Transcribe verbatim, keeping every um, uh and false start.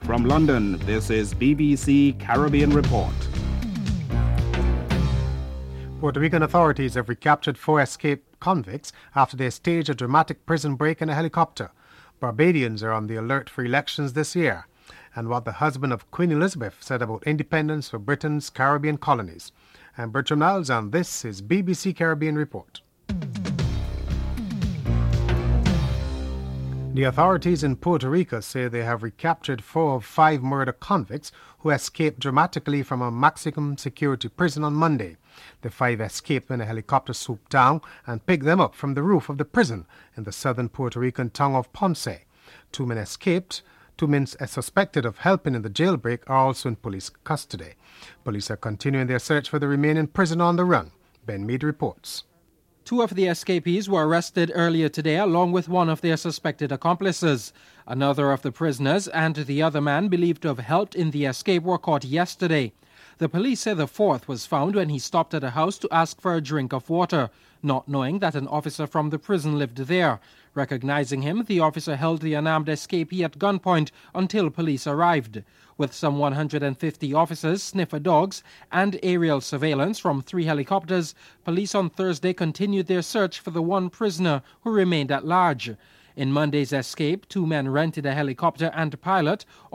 From London, this is B B C Caribbean Report. Puerto Rican authorities have recaptured four escaped convicts after they staged a dramatic prison break in a helicopter. Barbadians are on the alert for elections this year, and what the husband of Queen Elizabeth said about independence for Britain's Caribbean colonies. I'm Bertram Niles, and this is B B C Caribbean Report. The authorities in Puerto Rico say they have recaptured four of five murder convicts who escaped dramatically from a maximum security prison on Monday. The five escaped when a helicopter swooped down and picked them up from the roof of the prison in the southern Puerto Rican town of Ponce. Two men escaped. Two men suspected of helping in the jailbreak are also in police custody. Police are continuing their search for the remaining prisoner on the run. Ben Mead reports. Two of the escapees were arrested earlier today along with one of their suspected accomplices. Another of the prisoners and the other man believed to have helped in the escape were caught yesterday. The police say the fourth was found when he stopped at a house to ask for a drink of water, not knowing that an officer from the prison lived there. Recognizing him, the officer held the unarmed escapee at gunpoint until police arrived. With some one hundred fifty officers, sniffer dogs, and aerial surveillance from three helicopters, police on Thursday continued their search for the one prisoner who remained at large. In Monday's escape, two men rented a helicopter and pilot